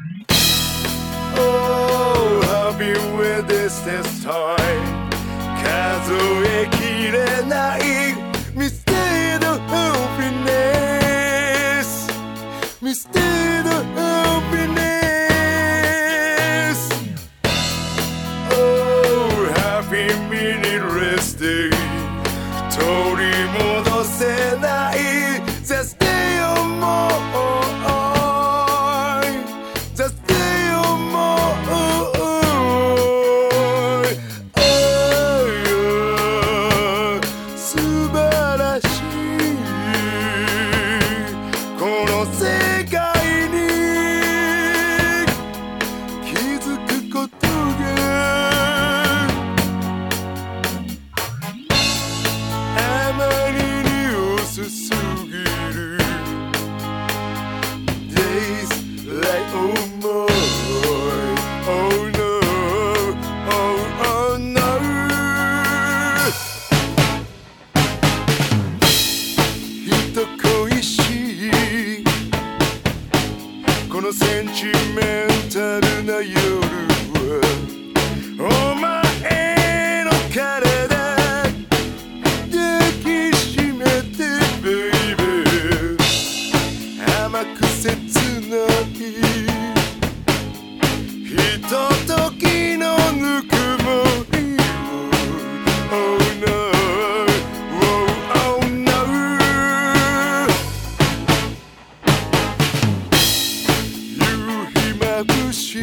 Oh, happy with this time 数えきれないミステリーのハピネスミステリーのハピネス Oh, happy minute resting 取り戻せない Just stay on more Just stay on more素晴らしいこの世界に気づくことがあまりに遅すぎる Days like oh more oh no oh oh no 人恋しいこのセンチメンタルな夜はお前の体抱きしめてベイベー甘く切ないひとときのぬくもりを Oh no oh no 夕日眩しい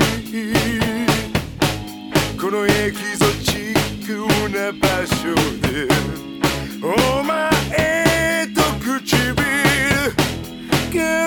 このエキゾチックな場所でお前と唇